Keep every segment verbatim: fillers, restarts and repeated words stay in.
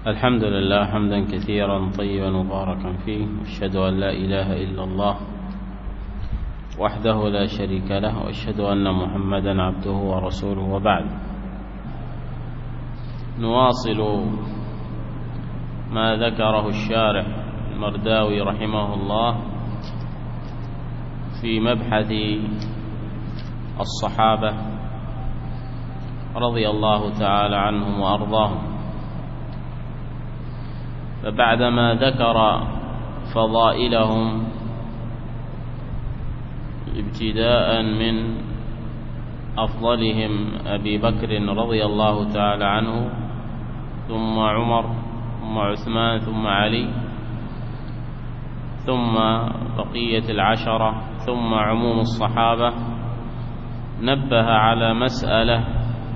الحمد لله حمدا كثيرا طيبا مباركا فيه، واشهد أن لا إله إلا الله وحده لا شريك له، واشهد أن محمدا عبده ورسوله. وبعد، نواصل ما ذكره الشارح المرداوي رحمه الله في مبحث الصحابة رضي الله تعالى عنهم وأرضاهم. فبعدما ذكر فضائلهم ابتداء من أفضلهم أبي بكر رضي الله تعالى عنه، ثم عمر، ثم عثمان، ثم علي، ثم بقية العشرة، ثم عموم الصحابة، نبه على مسألة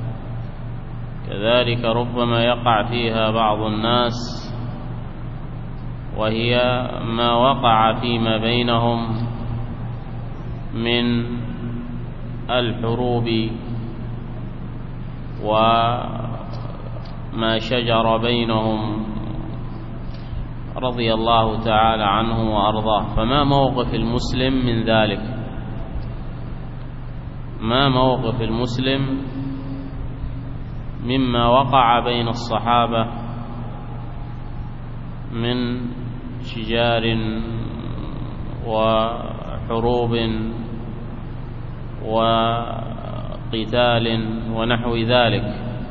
كذلك ربما يقع فيها بعض الناس، وهي ما وقع فيما بينهم من الحروب وما شجر بينهم رضي الله تعالى عنه وأرضاه. فما موقف المسلم من ذلك؟ ما موقف المسلم مما وقع بين الصحابة من شجار وحروب وقتال ونحو ذلك؟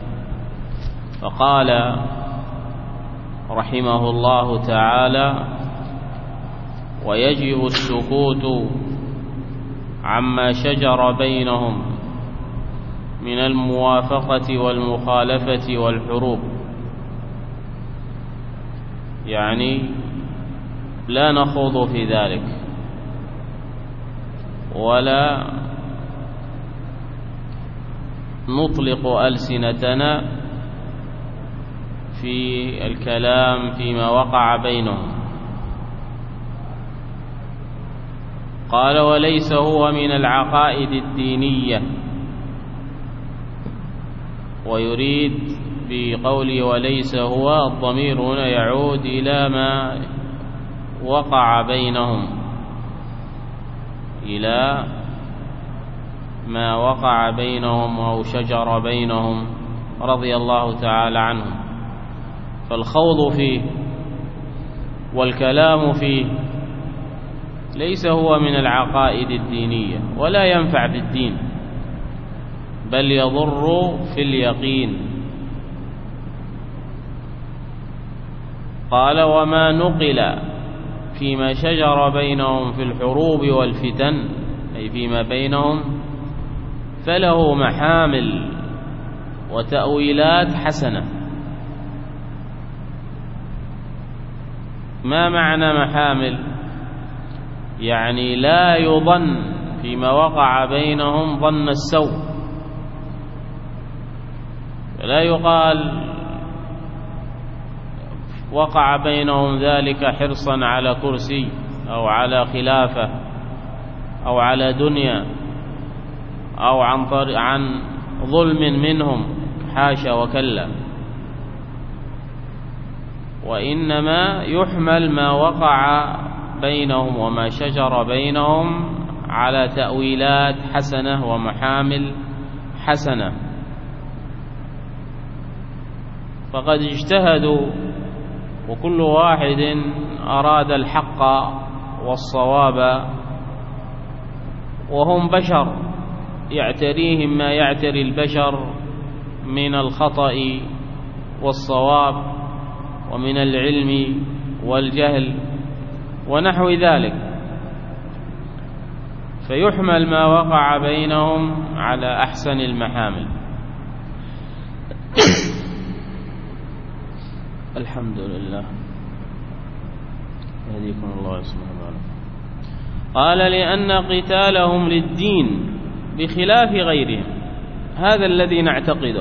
فقال رحمه الله تعالى: ويجب السكوت عما شجر بينهم من الموافقة والمخالفة والحروب. يعني لا نخوض في ذلك ولا نطلق ألسنتنا في الكلام فيما وقع بينهم. قال: وليس هو من العقائد الدينية. ويريد بقوله وليس هو، الضمير هنا يعود إلى ما وقع بينهم، إلى ما وقع بينهم أو شجر بينهم رضي الله تعالى عنهم. فالخوض فيه والكلام فيه ليس هو من العقائد الدينية، ولا ينفع في الدين، بل يضر في اليقين. قال: وما نقل فيما شجر بينهم في الحروب والفتن، أي فيما بينهم، فله محامل وتأويلات حسنة. ما معنى محامل؟ يعني لا يظن فيما وقع بينهم ظن السوء، لا يقال وقع بينهم ذلك حرصا على كرسي أو على خلافة أو على دنيا أو عن, عن ظلم منهم، حاشا وكلا. وإنما يحمل ما وقع بينهم وما شجر بينهم على تأويلات حسنة ومحامل حسنة. فقد اجتهدوا، وكل واحد أراد الحق والصواب، وهم بشر يعتريهم ما يعتري البشر من الخطأ والصواب ومن العلم والجهل ونحو ذلك. فيحمل ما وقع بينهم على أحسن المحامل. الحمد لله، يهديكم الله سبحانه وتعالى. قال: لأن قتالهم للدين بخلاف غيرهم. هذا الذي نعتقده،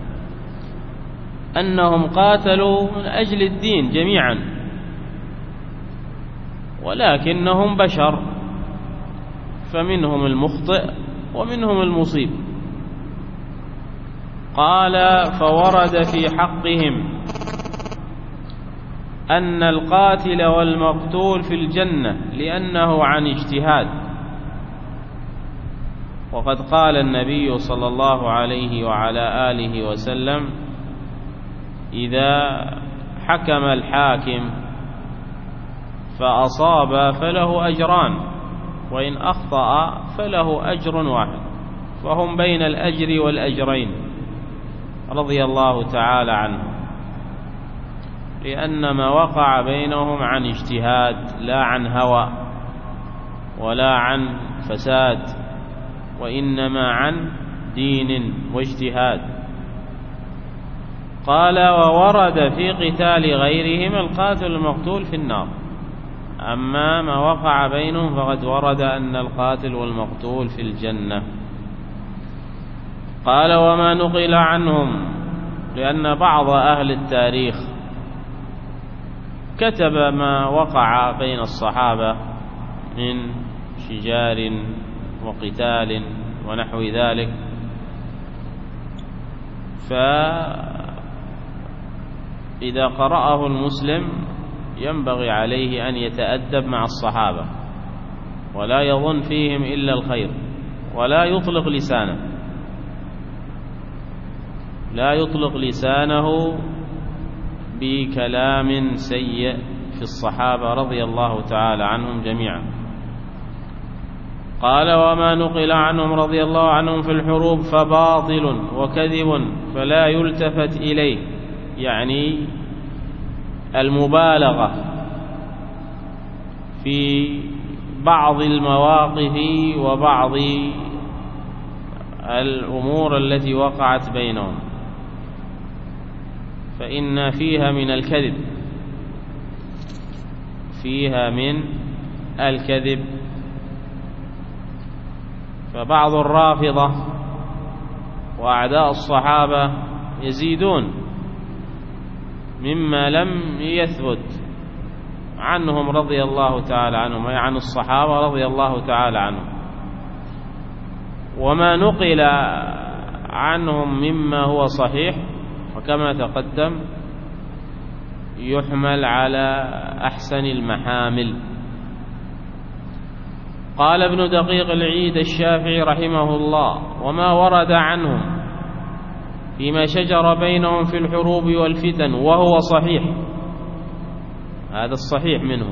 أنهم قاتلوا من أجل الدين جميعا، ولكنهم بشر، فمنهم المخطئ ومنهم المصيب. قال: فورد في حقهم أن القاتل والمقتول في الجنة لأنه عن اجتهاد. وقد قال النبي صلى الله عليه وعلى آله وسلم: إذا حكم الحاكم فأصاب فله أجران، وإن أخطأ فله أجر واحد، فهم بين الأجر والأجرين رضي الله تعالى عنهم، لأن ما وقع بينهم عن اجتهاد لا عن هوى ولا عن فساد، وإنما عن دين واجتهاد. قال: وورد في قتال غيرهم القاتل المقتول في النار. أما ما وقع بينهم فقد ورد أن القاتل والمقتول في الجنة. قال: وما نقل عنهم، لأن بعض أهل التاريخ كتب ما وقع بين الصحابة من شجار وقتال ونحو ذلك، فإذا قرأه المسلم ينبغي عليه أن يتأدب مع الصحابة ولا يظن فيهم إلا الخير، ولا يطلق لسانه لا يطلق لسانه بكلام سيء في الصحابة رضي الله تعالى عنهم جميعا. قال: وما نقل عنهم رضي الله عنهم في الحروب فباطل وكذب فلا يلتفت إليه، يعني المبالغة في بعض المواقف وبعض الأمور التي وقعت بينهم، فإن فيها من الكذب فيها من الكذب فبعض الرافضة وأعداء الصحابة يزيدون مما لم يثبت عنهم رضي الله تعالى عنهم، أي عن الصحابة رضي الله تعالى عنهم. وما نقل عنهم مما هو صحيح وكما تقدم يحمل على أحسن المحامل. قال ابن دقيق العيد الشافعي رحمه الله: وما ورد عنهم فيما شجر بينهم في الحروب والفتن وهو صحيح، هذا الصحيح منه،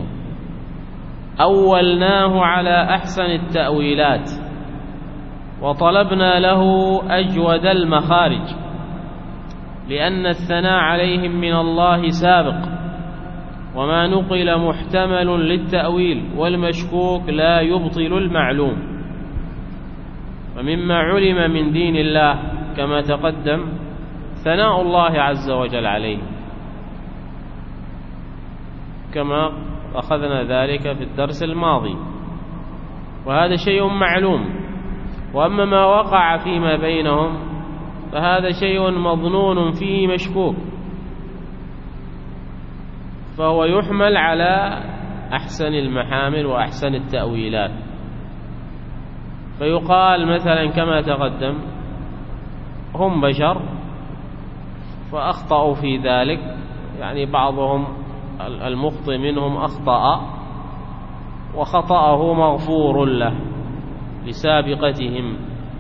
أولناه على أحسن التأويلات وطلبنا له أجود المخارج، لأن الثناء عليهم من الله سابق، وما نقل محتمل للتأويل، والمشكوك لا يبطل المعلوم. ومما علم من دين الله كما تقدم ثناء الله عز وجل عليه، كما أخذنا ذلك في الدرس الماضي، وهذا شيء معلوم. وأما ما وقع فيما بينهم فهذا شيء مظنون فيه مشكوك، فهو يحمل على أحسن المحامل وأحسن التأويلات. فيقال مثلا كما تقدم: هم بشر فأخطأوا في ذلك، يعني بعضهم المخطئ منهم أخطأ وخطأه مغفور له لسابقتهم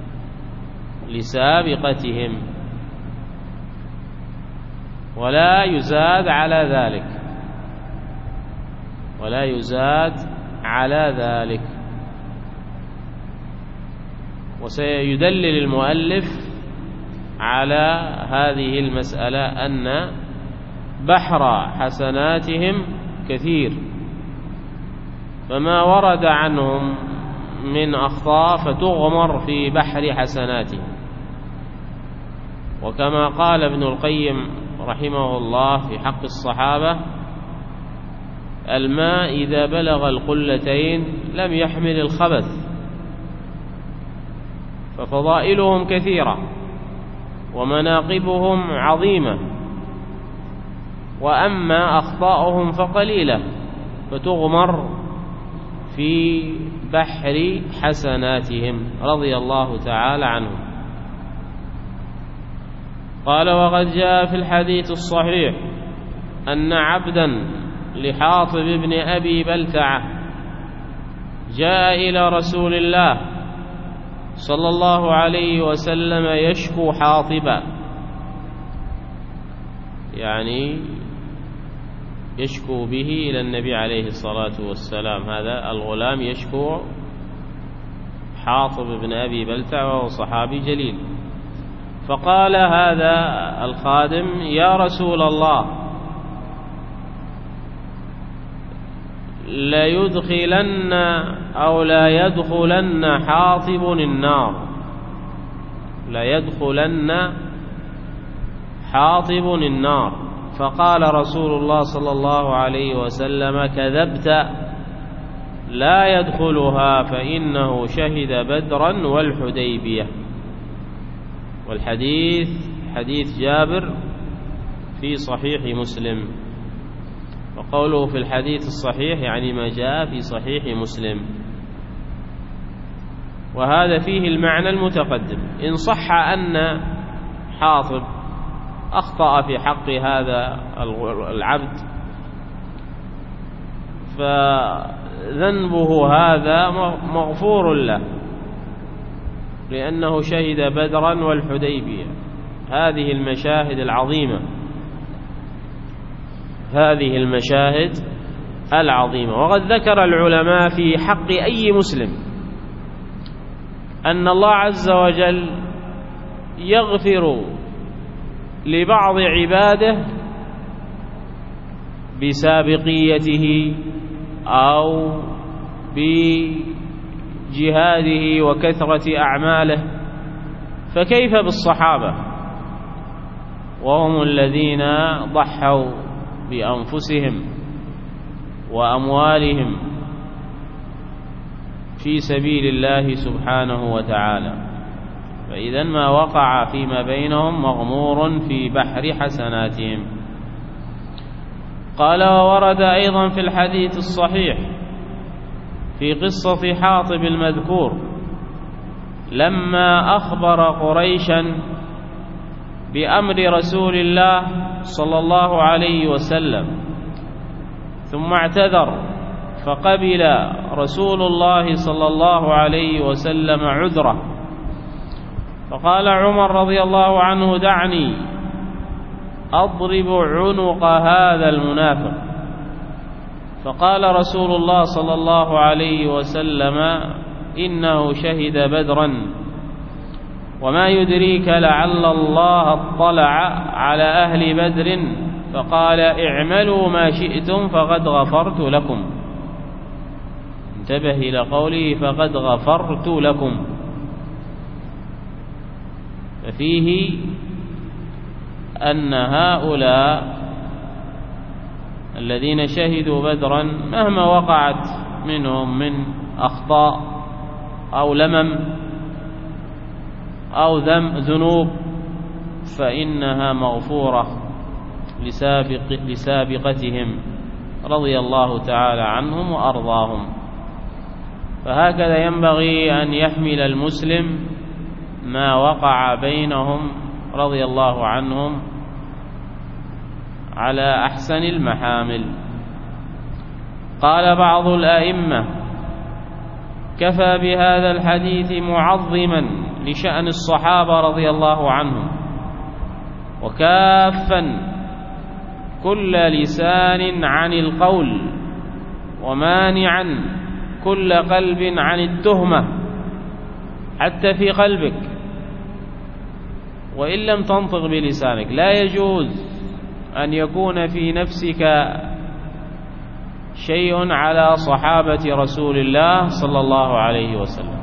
لسابقتهم ولا يزاد على ذلك ولا يزاد على ذلك وسيدلل المؤلف على هذه المسألة أن بحر حسناتهم كثير، فما ورد عنهم من أخطاء فتغمر في بحر حسناتهم. وكما قال ابن القيم رحمه الله في حق الصحابة: الماء إذا بلغ القلتين لم يحمل الخبث، ففضائلهم كثيرة ومناقبهم عظيمة، وأما أخطاؤهم فقليلة فتغمر في بحر حسناتهم رضي الله تعالى عنهم. قال: وقد جاء في الحديث الصحيح أن عبدا لحاطب بن أبي بلتعة جاء إلى رسول الله صلى الله عليه وسلم يشكو حاطبا، يعني يشكو به إلى النبي عليه الصلاة والسلام. هذا الغلام يشكو حاطب بن أبي بلتعة وهو صحابي جليل. فقال هذا الخادم: يا رسول الله، لا يدخلن أو لا يدخلن حاطب النار، لا يدخلن حاطب النار. فقال رسول الله صلى الله عليه وسلم: كذبت، لا يدخلها فإنه شهد بدرا والحديبية. والحديث حديث جابر في صحيح مسلم، وقوله في الحديث الصحيح يعني ما جاء في صحيح مسلم، وهذا فيه المعنى المتقدم. إن صح أن حاطب أخطأ في حق هذا العبد فذنبه هذا مغفور له، لأنه شهد بدرا والحديبية، هذه المشاهد العظيمة، هذه المشاهد العظيمة. وقد ذكر العلماء في حق أي مسلم أن الله عز وجل يغفر لبعض عباده بسابقيته أو بجهاده وكثرة أعماله، فكيف بالصحابة وهم الذين ضحوا بأنفسهم وأموالهم في سبيل الله سبحانه وتعالى؟ فإذا ما وقع فيما بينهم مغمور في بحر حسناتهم. قال: وورد أيضا في الحديث الصحيح في قصة حاطب المذكور لما أخبر قريشا بأمر رسول الله صلى الله عليه وسلم ثم اعتذر، فقبل رسول الله صلى الله عليه وسلم عذره، فقال عمر رضي الله عنه: دعني أضرب عنق هذا المنافق. فقال رسول الله صلى الله عليه وسلم: إنه شهد بدرا، وما يدريك لعل الله اطلع على أهل بدر فقال: اعملوا ما شئتم فقد غفرت لكم. انتبه إلى قوله فقد غفرت لكم، ففيه أن هؤلاء الذين شهدوا بدرا مهما وقعت منهم من أخطاء أو لمم أو ذنوب فإنها مغفورة لسابق لسابقتهم رضي الله تعالى عنهم وأرضاهم. فهكذا ينبغي أن يحمل المسلم ما وقع بينهم رضي الله عنهم على أحسن المحامل. قال بعض الأئمة: كفى بهذا الحديث معظما لشأن الصحابة رضي الله عنهم، وكافا كل لسان عن القول، ومانعا كل قلب عن التهمة حتى في قلبك وإن لم تنطق بلسانك. لا يجوز أن يكون في نفسك شيء على صحابة رسول الله صلى الله عليه وسلم.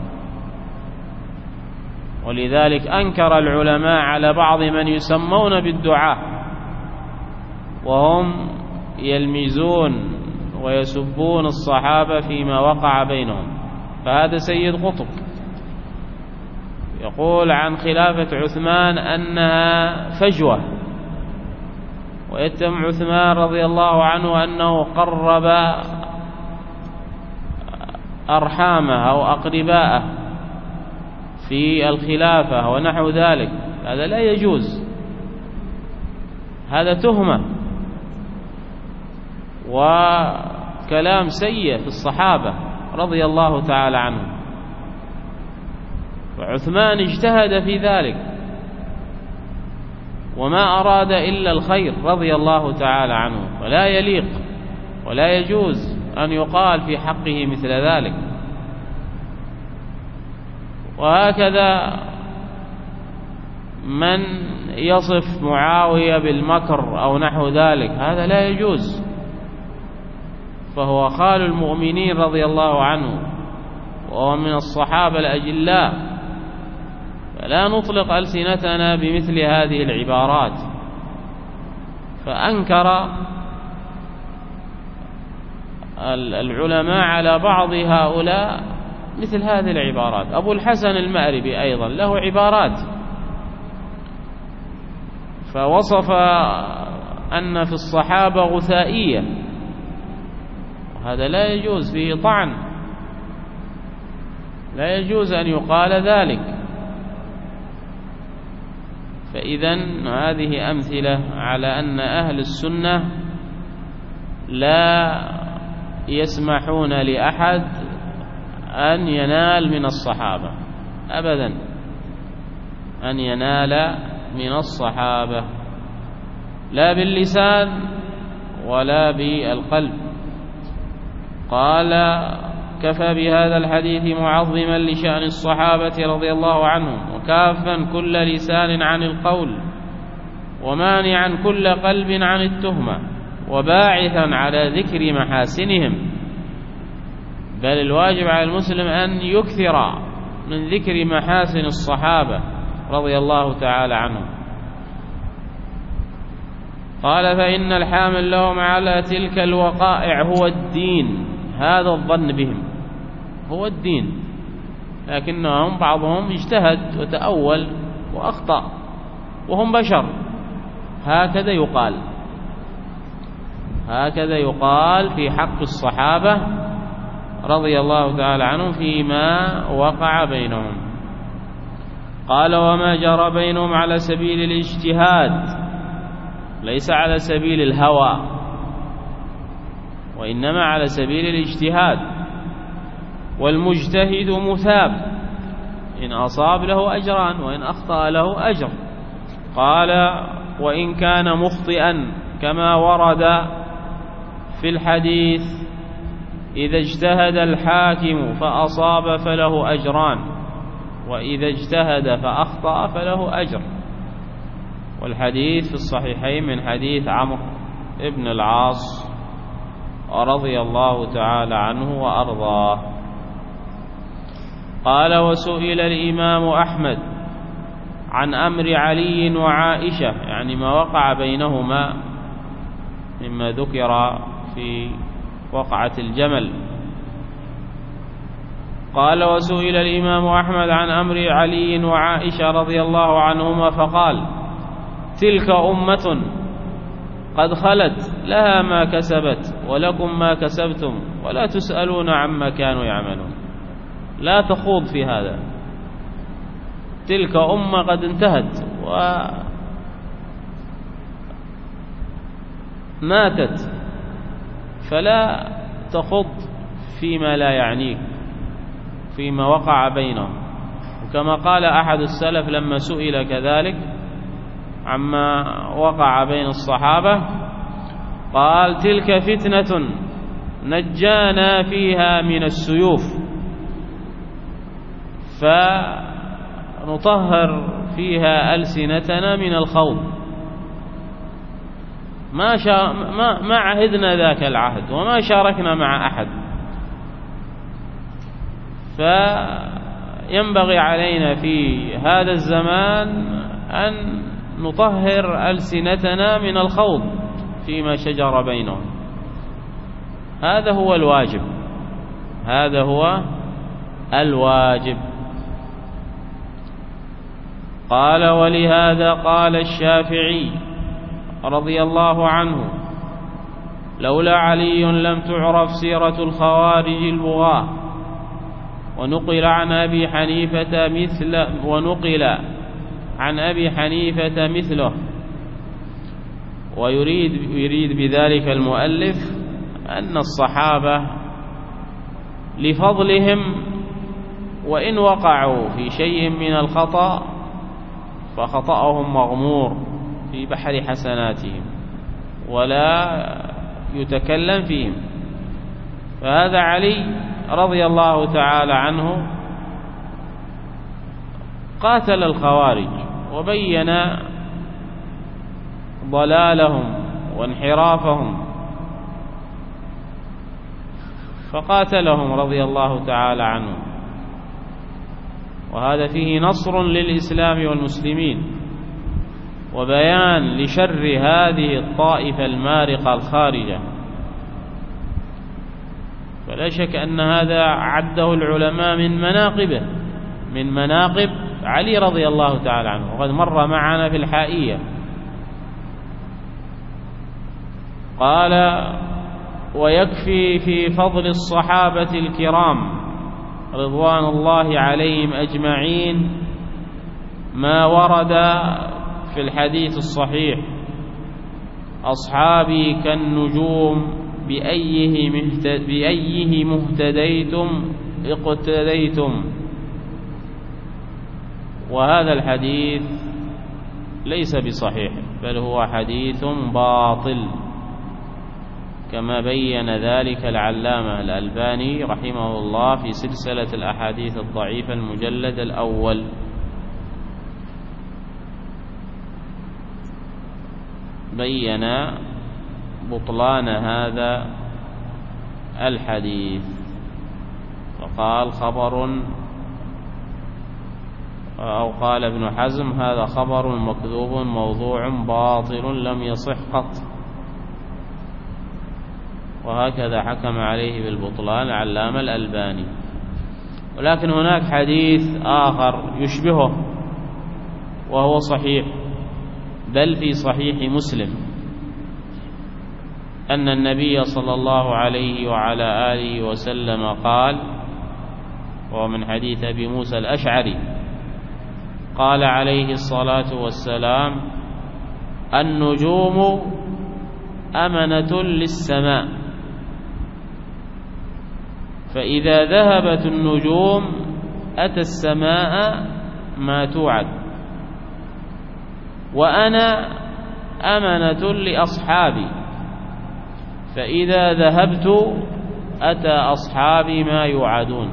ولذلك أنكر العلماء على بعض من يسمون بالدعاة وهم يلمزون ويسبون الصحابة فيما وقع بينهم. فهذا سيد قطب يقول عن خلافة عثمان أنها فجوة، ويتم عثمان رضي الله عنه أنه قرب أرحامه أو أقرباءه في الخلافة ونحو ذلك. هذا لا يجوز، هذا تهمة. وكلام سيء في الصحابة رضي الله تعالى عنهم. وعثمان اجتهد في ذلك وما أراد إلا الخير رضي الله تعالى عنه، ولا يليق ولا يجوز أن يقال في حقه مثل ذلك. وهكذا من يصف معاوية بالمكر أو نحو ذلك هذا لا يجوز، فهو خال المؤمنين رضي الله عنه وهو من الصحابة الأجلاء، فلا نطلق ألسنتنا بمثل هذه العبارات. فأنكر العلماء على بعض هؤلاء مثل هذه العبارات. أبو الحسن المأربي أيضا له عبارات، فوصف أن في الصحابة غثائية، وهذا لا يجوز، فيه طعن، لا يجوز أن يقال ذلك. فإذن هذه أمثلة على أن أهل السنة لا يسمحون لأحد أن ينال من الصحابة أبدا، أن ينال من الصحابة لا باللسان ولا بالقلب. قال: كفى بهذا الحديث معظما لشأن الصحابة رضي الله عنهم، وكافا كل لسان عن القول، ومانعا كل قلب عن التهمة، وباعثا على ذكر محاسنهم. بل الواجب على المسلم أن يكثر من ذكر محاسن الصحابة رضي الله تعالى عنهم. قال: فإن الحامل لهم على تلك الوقائع هو الدين. هذا الظن بهم هو الدين، لكنهم بعضهم اجتهد وتأول وأخطأ وهم بشر. هكذا يقال هكذا يقال في حق الصحابة رضي الله تعالى عنهم فيما وقع بينهم. قال: وما جرى بينهم على سبيل الاجتهاد، ليس على سبيل الهوى، وإنما على سبيل الاجتهاد. والمجتهد مثاب، إن أصاب له أجران وإن أخطأ له أجر. قال: وإن كان مخطئا كما ورد في الحديث: إذا اجتهد الحاكم فأصاب فله أجران، وإذا اجتهد فأخطأ فله أجر. والحديث في الصحيحين من حديث عمرو بن العاص رضي الله تعالى عنه وأرضاه. قال: وسئل الإمام أحمد عن أمر علي وعائشة، يعني ما وقع بينهما مما ذكر في وقعة الجمل. قال: وسئل الإمام أحمد عن أمر علي وعائشة رضي الله عنهما فقال: تلك أمة قد خلت، لها ما كسبت ولكم ما كسبتم، ولا تسألون عما كانوا يعملون. لا تخوض في هذا، تلك أمة قد انتهت وماتت، فلا تخوض فيما لا يعنيك، فيما وقع بينهم. وكما قال أحد السلف لما سئل كذلك عما وقع بين الصحابة، قال: تلك فتنة نجانا فيها من السيوف، فنطهر فيها ألسنتنا من الخوض. ما, شا ما, ما عهدنا ذاك العهد وما شاركنا مع أحد، فينبغي علينا في هذا الزمان أن نطهر ألسنتنا من الخوض فيما شجر بينهم. هذا هو الواجب، هذا هو الواجب. قال: ولهذا قال الشافعي رضي الله عنه: لولا علي لم تعرف سيرة الخوارج البغاة. ونقل عن أبي حنيفة مثل ونقل عن أبي حنيفة مثله. ويريد يريد بذلك المؤلف أن الصحابة لفضلهم وإن وقعوا في شيء من الخطأ فخطأهم مغمور في بحر حسناتهم ولا يتكلم فيهم. فهذا علي رضي الله تعالى عنه قاتل الخوارج وبين ضلالهم وانحرافهم، فقاتلهم رضي الله تعالى عنه، وهذا فيه نصر للإسلام والمسلمين وبيان لشر هذه الطائفة المارقة الخارجة. فلا شك أن هذا عده العلماء من مناقبه من مناقب علي رضي الله تعالى عنه، وقد مر معنا في الحائية. قال: ويكفي في فضل الصحابة الكرام رضوان الله عليهم أجمعين ما ورد في الحديث الصحيح: أصحابي كالنجوم بأيه, بأيه مهتديتم اقتديتم. وهذا الحديث ليس بصحيح، بل هو حديث باطل، كما بين ذلك العلامة الألباني رحمه الله في سلسلة الأحاديث الضعيفة المجلد الأول. بين بطلان هذا الحديث، وقال خبر أو قال ابن حزم: هذا خبر مكذوب موضوع باطل لم يصح قط. وهكذا حكم عليه بالبطلان العلامة الألباني. ولكن هناك حديث آخر يشبهه وهو صحيح، بل في صحيح مسلم، أن النبي صلى الله عليه وعلى آله وسلم قال، وهو من حديث أبي موسى الأشعري، قال عليه الصلاة والسلام: النجوم أمنة للسماء، فإذا ذهبت النجوم أتى السماء ما توعد، وأنا أمنة لأصحابي، فإذا ذهبت أتى أصحابي ما يوعدون،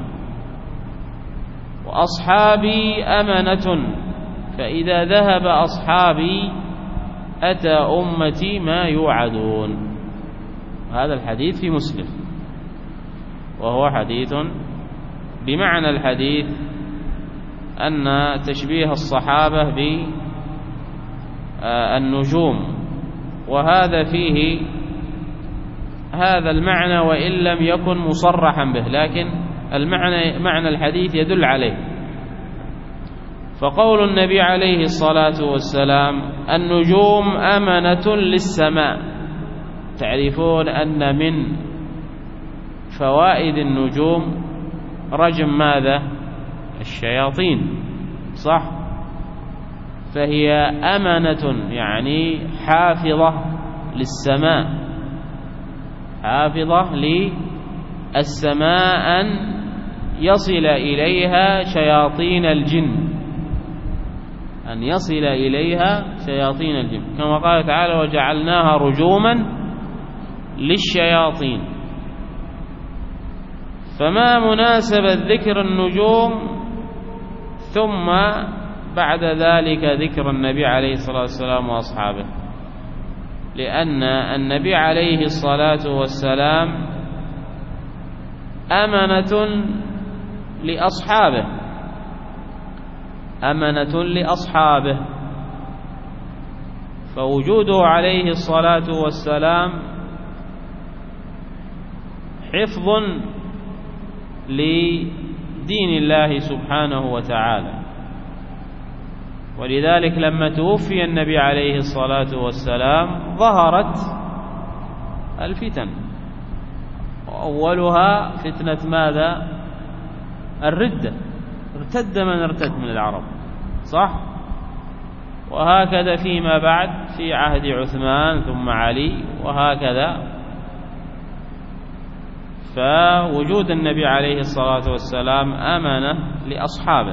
وأصحابي أمنة، فإذا ذهب أصحابي أتى أمتي ما يوعدون. هذا الحديث في مسلم، وهو حديث بمعنى الحديث، أن تشبيه الصحابة بالنجوم، وهذا فيه هذا المعنى وإن لم يكن مصرحا به، لكن المعنى معنى الحديث يدل عليه. فقول النبي عليه الصلاة والسلام: النجوم أمنة للسماء، تعرفون أن من فوائد النجوم رجم ماذا؟ الشياطين، صح؟ فهي أمنة يعني حافظة للسماء، حافظة للسماء أن يصل إليها شياطين الجن، أن يصل إليها شياطين الجن، كما قال تعالى: وجعلناها رجوما للشياطين. فما مناسبة ذكر النجوم ثم بعد ذلك ذكر النبي عليه الصلاة والسلام وأصحابه؟ لأن النبي عليه الصلاة والسلام أمنة لأصحابه، أمنة لأصحابه، فوجوده عليه الصلاة والسلام حفظ لدين الله سبحانه وتعالى. ولذلك لما توفي النبي عليه الصلاة والسلام ظهرت الفتن، وأولها فتنة ماذا؟ الردة، ارتد من ارتد من العرب، صح؟ وهكذا فيما بعد في عهد عثمان ثم علي، وهكذا فوجود النبي عليه الصلاة والسلام أمانة لأصحابه،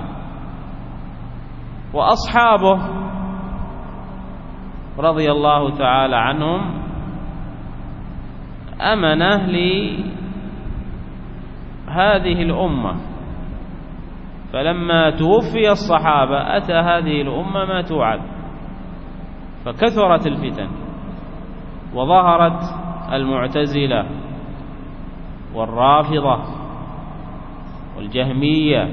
وأصحابه رضي الله تعالى عنهم أمانة لهذه الأمة. فلما توفي الصحابة أتى هذه الأمة ما توعد، فكثرت الفتن وظهرت المعتزلة والرافضة والجهمية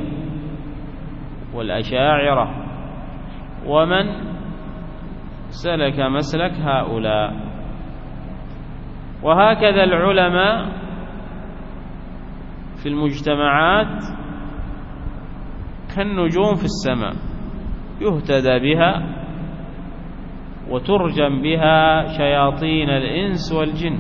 والأشاعرة ومن سلك مسلك هؤلاء. وهكذا العلماء في المجتمعات كالنجوم في السماء، يهتدى بها وترجم بها شياطين الإنس والجن،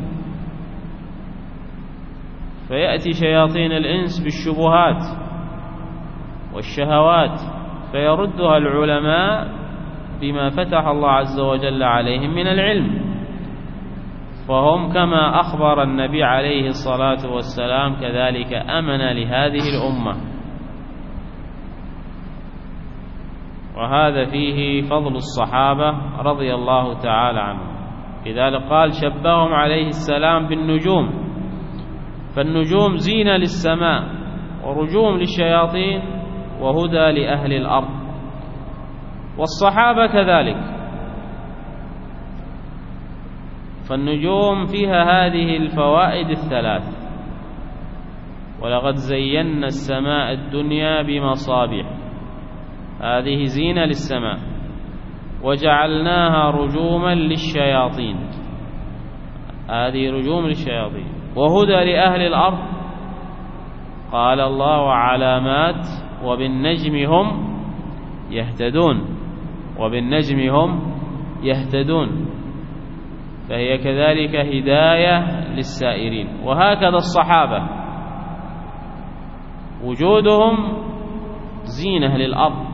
فيأتي شياطين الإنس بالشبهات والشهوات فيردها العلماء بما فتح الله عز وجل عليهم من العلم، فهم كما أخبر النبي عليه الصلاة والسلام كذلك أمن لهذه الأمة. وهذا فيه فضل الصحابة رضي الله تعالى عنهم. لذلك قال شبههم عليه السلام بالنجوم، فالنجوم زينة للسماء ورجوم للشياطين وهدى لأهل الأرض، والصحابة كذلك، فالنجوم فيها هذه الفوائد الثلاث: ولقد زينا السماء الدنيا بمصابيح، هذه زينة للسماء، وجعلناها رجوما للشياطين، هذه رجوم للشياطين، وهدى لأهل الأرض، قال الله علامات وبالنجم هم يهتدون، وبالنجم هم يهتدون، فهي كذلك هداية للسائرين. وهكذا الصحابة وجودهم زينة للأرض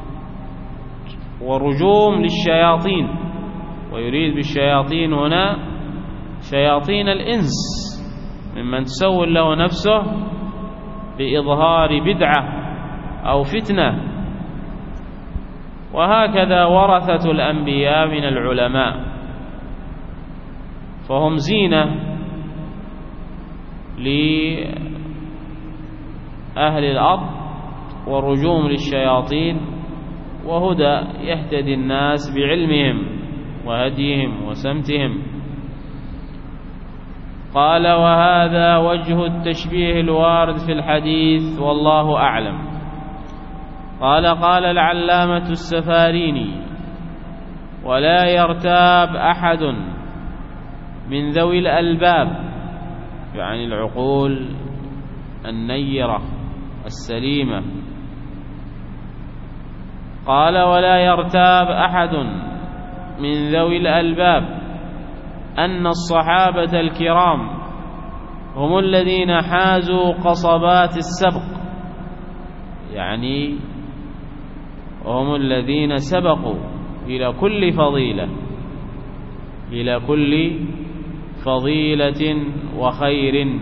ورجوم للشياطين، ويريد بالشياطين هنا شياطين الإنس ممن تسول له نفسه بإظهار بدعة أو فتنة. وهكذا ورثة الأنبياء من العلماء، فهم زينة لأهل الأرض ورجوم للشياطين وهدى يهتدي الناس بعلمهم وهديهم وسمتهم. قال وهذا وجه التشبيه الوارد في الحديث والله أعلم. قال قال العلامة السفاريني ولا يرتاب أحد من ذوي الألباب، يعني العقول النيرة السليمة، قال ولا يرتاب أحد من ذوي الألباب أن الصحابة الكرام هم الذين حازوا قصبات السبق، يعني هم الذين سبقوا إلى كل فضيلة إلى كل فضيلة وخير.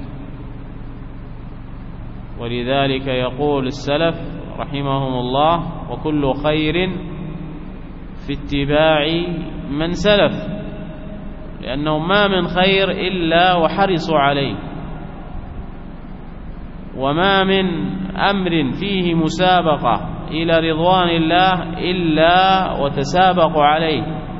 ولذلك يقول السلف رحمهم الله وكل خير في اتباع من سلف، لأنه ما من خير إلا وحرصوا عليه، وما من أمر فيه مسابقة إلى رضوان الله إلا وتسابقوا عليه،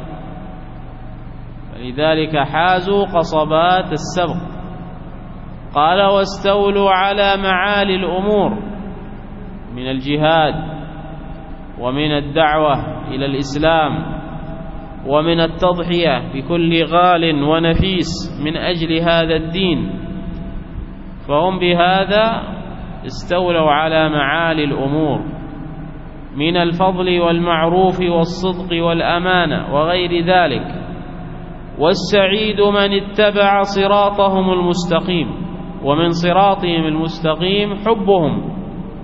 فلذلك حازوا قصبات السبق. قال واستولوا على معالي الأمور من الجهاد ومن الدعوة إلى الإسلام ومن التضحية بكل غال ونفيس من أجل هذا الدين، فهم بهذا استولوا على معالي الأمور من الفضل والمعروف والصدق والأمانة وغير ذلك. والسعيد من اتبع صراطهم المستقيم، ومن صراطهم المستقيم حبهم،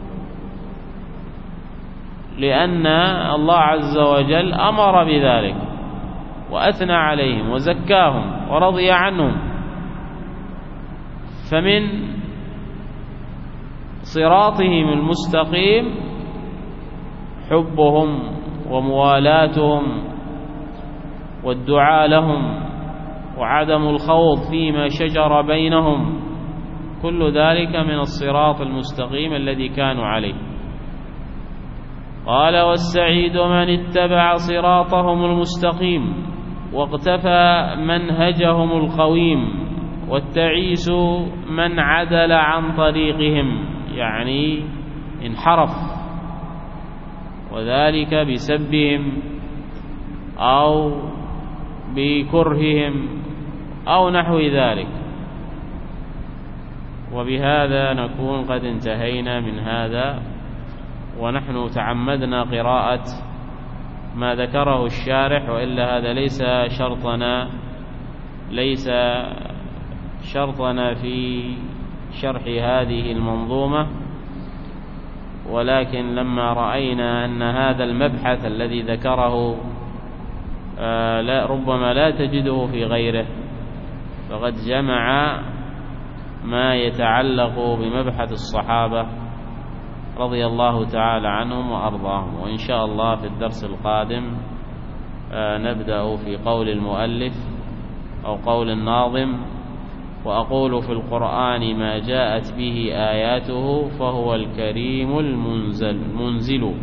لأن الله عز وجل أمر بذلك وأثنى عليهم وزكاهم ورضي عنهم، فمن صراطهم المستقيم حبهم وموالاتهم والدعاء لهم وعدم الخوض فيما شجر بينهم، كل ذلك من الصراط المستقيم الذي كانوا عليه. قال: والسعيد من اتبع صراطهم المستقيم واقتفى منهجهم القويم، والتعيس من عدل عن طريقهم، يعني انحرف، وذلك بسبهم أو بكرههم أو نحو ذلك. وبهذا نكون قد انتهينا من هذا، ونحن تعمدنا قراءة ما ذكره الشارح، وإلا هذا ليس شرطنا ليس شرطنا في شرح هذه المنظومة، ولكن لما رأينا أن هذا المبحث الذي ذكره آه لا ربما لا تجده في غيره، فقد جمع ما يتعلق بمبحث الصحابة رضي الله تعالى عنهم وأرضاهم. وإن شاء الله في الدرس القادم آه نبدأ في قول المؤلف أو قول الناظم: وأقول في القرآن ما جاءت به آياته فهو الكريم المنزل منزل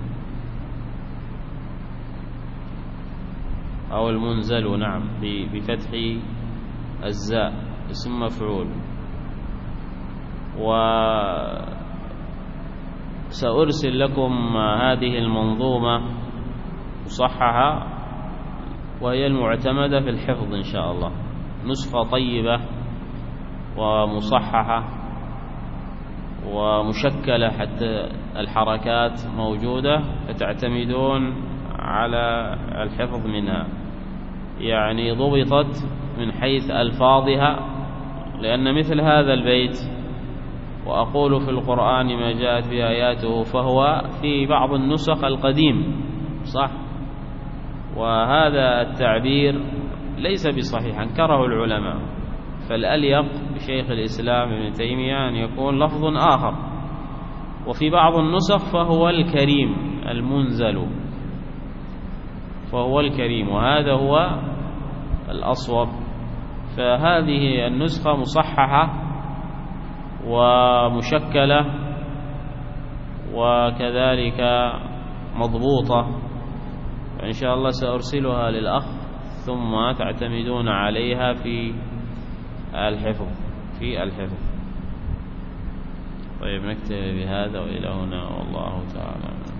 أو المنزل، نعم، بفتح الزاء، اسم مفعول. وسأرسل لكم هذه المنظومة مصححة، وهي المعتمدة في الحفظ إن شاء الله، نسخة طيبة ومصححة ومشكلة، حتى الحركات موجودة، فتعتمدون على الحفظ منها، يعني ضبطت من حيث ألفاظها. لأن مثل هذا البيت: وأقول في القرآن ما جاءت به آياته، فهو في بعض النسخ القديم صح، وهذا التعبير ليس بصحيح، أنكره العلماء، فالأليق بشيخ الإسلام ابن تيمية أن يكون لفظ آخر. وفي بعض النسخ فهو الكريم المنزل، فهو الكريم، وهذا هو الأصوب. فهذه النسخة مصححة ومشكلة وكذلك مضبوطة، إن شاء الله سأرسلها للأخ ثم تعتمدون عليها في الحفظ في الحفظ طيب، نكتفي بهذا وإلى هنا، والله تعالى.